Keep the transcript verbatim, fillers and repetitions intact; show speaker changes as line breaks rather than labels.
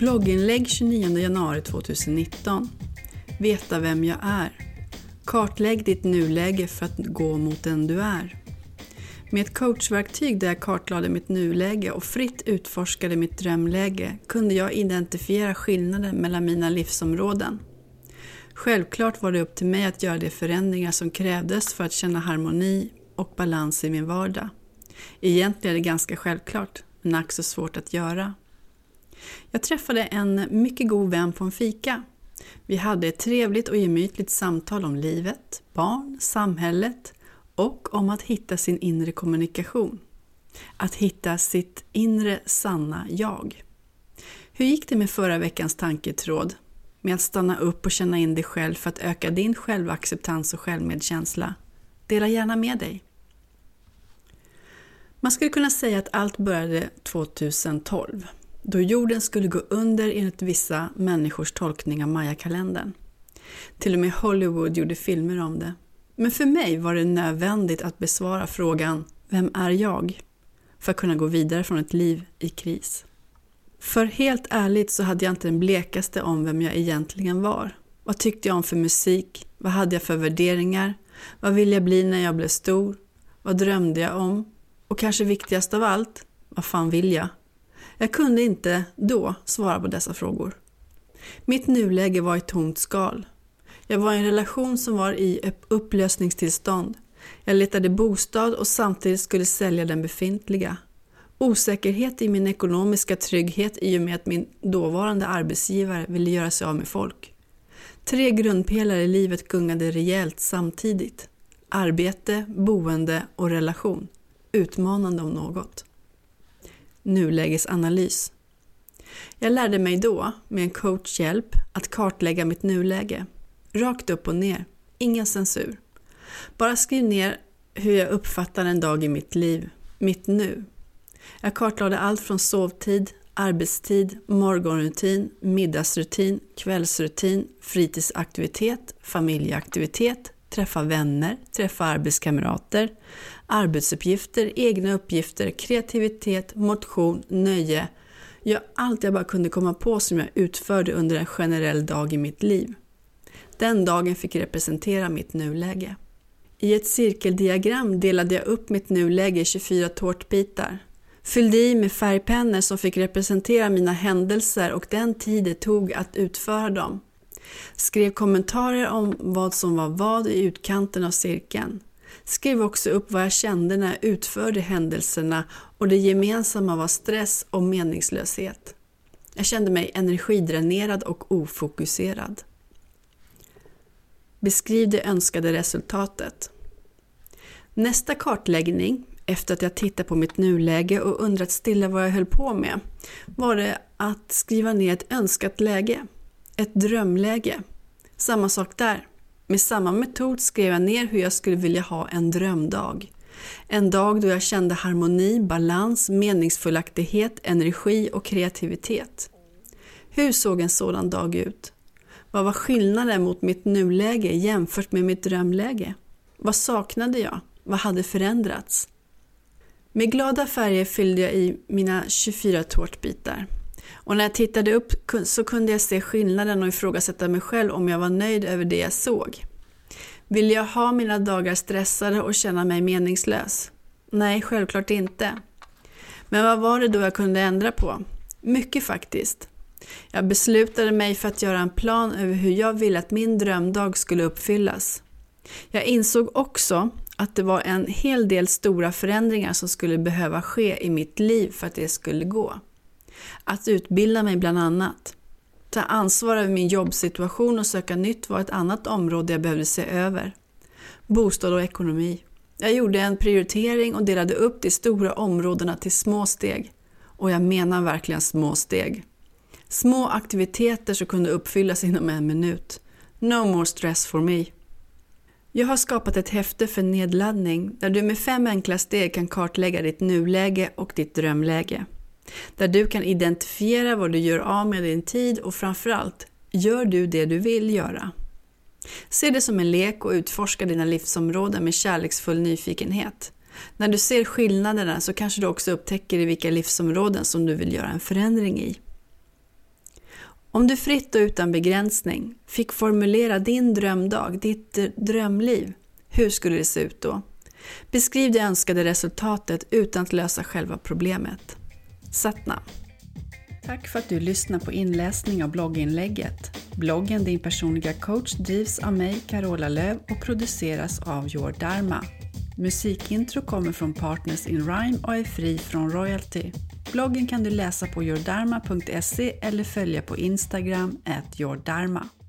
Blogginlägg tjugonionde januari tjugonitton. Veta vem jag är. Kartlägg ditt nuläge för att gå mot den du är. Med ett coachverktyg där jag kartlade mitt nuläge och fritt utforskade mitt drömläge kunde jag identifiera skillnaden mellan mina livsområden. Självklart var det upp till mig att göra de förändringar som krävdes för att känna harmoni och balans i min vardag. Egentligen är det ganska självklart, men ack så svårt att göra. Jag träffade en mycket god vän på en fika. Vi hade ett trevligt och gemytligt samtal om livet, barn, samhället och om att hitta sin inre kommunikation. Att hitta sitt inre sanna jag. Hur gick det med förra veckans tanketråd? Med att stanna upp och känna in dig själv för att öka din självacceptans och självmedkänsla. Dela gärna med dig. Man skulle kunna säga att allt började tjugotolv. Då jorden skulle gå under enligt vissa människors tolkning av Maya-kalendern. Till och med Hollywood gjorde filmer om det. Men för mig var det nödvändigt att besvara frågan vem är jag? För att kunna gå vidare från ett liv i kris. För helt ärligt så hade jag inte den blekaste om vem jag egentligen var. Vad tyckte jag om för musik? Vad hade jag för värderingar? Vad ville jag bli när jag blev stor? Vad drömde jag om? Och kanske viktigast av allt, vad fan vill jag? Jag kunde inte då svara på dessa frågor. Mitt nuläge var ett tomt skal. Jag var i en relation som var i upplösningstillstånd. Jag letade bostad och samtidigt skulle sälja den befintliga. Osäkerhet i min ekonomiska trygghet i och med att min dåvarande arbetsgivare ville göra sig av med folk. Tre grundpelare i livet gungade rejält samtidigt. Arbete, boende och relation. Utmanande om något. Nulägesanalys. Jag lärde mig då, med en coachhjälp, att kartlägga mitt nuläge. Rakt upp och ner. Ingen censur. Bara skriv ner hur jag uppfattar en dag i mitt liv. Mitt nu. Jag kartlade allt från sovtid, arbetstid, morgonrutin, middagsrutin, kvällsrutin, fritidsaktivitet, familjeaktivitet, träffa vänner, träffa arbetskamrater, arbetsuppgifter, egna uppgifter, kreativitet, motion, nöje. Ja, allt jag bara kunde komma på som jag utförde under en generell dag i mitt liv. Den dagen fick representera mitt nuläge. I ett cirkeldiagram delade jag upp mitt nuläge i tjugofyra tårtbitar. Fyllde i med färgpennor som fick representera mina händelser och den tid det tog att utföra dem. Skrev kommentarer om vad som var vad i utkanten av cirkeln. Skrev också upp vad jag kände när jag utförde händelserna och det gemensamma var stress och meningslöshet. Jag kände mig energidränerad och ofokuserad. Beskriv det önskade resultatet. Nästa kartläggning, efter att jag tittat på mitt nuläge och undrat stilla vad jag höll på med, var det att skriva ner ett önskat läge. Ett drömläge. Samma sak där. Med samma metod skrev jag ner hur jag skulle vilja ha en drömdag. En dag då jag kände harmoni, balans, meningsfullaktighet, energi och kreativitet. Hur såg en sådan dag ut? Vad var skillnaden mot mitt nuläge jämfört med mitt drömläge? Vad saknade jag? Vad hade förändrats? Med glada färger fyllde jag i mina tjugofyra tårtbitar. Och när jag tittade upp så kunde jag se skillnaden och ifrågasätta mig själv om jag var nöjd över det jag såg. Vill jag ha mina dagar stressade och känna mig meningslös? Nej, självklart inte. Men vad var det då jag kunde ändra på? Mycket faktiskt. Jag beslutade mig för att göra en plan över hur jag ville att min drömdag skulle uppfyllas. Jag insåg också att det var en hel del stora förändringar som skulle behöva ske i mitt liv för att det skulle gå. Att utbilda mig bland annat. Ta ansvar över min jobbsituation och söka nytt var ett annat område jag behövde se över. Bostad och ekonomi. Jag gjorde en prioritering och delade upp de stora områdena till små steg. Och jag menar verkligen små steg. Små aktiviteter som kunde uppfyllas inom en minut. No more stress for me. Jag har skapat ett häfte för nedladdning där du med fem enkla steg kan kartlägga ditt nuläge och ditt drömläge. Där du kan identifiera vad du gör av med din tid och framförallt, gör du det du vill göra? Se det som en lek och utforska dina livsområden med kärleksfull nyfikenhet. När du ser skillnaderna så kanske du också upptäcker i vilka livsområden som du vill göra en förändring i. Om du fritt och utan begränsning fick formulera din drömdag, ditt drömliv, hur skulle det se ut då? Beskriv det önskade resultatet utan att lösa själva problemet. Satnam. Tack för att du lyssnar på inläsning av blogginlägget. Bloggen Din personliga coach drivs av mig, Carola Löv, och produceras av Your Dharma. Musikintro kommer från Partners in Rhyme och är fri från royalty. Bloggen kan du läsa på yourdharma punkt se eller följa på Instagram at yourdharma.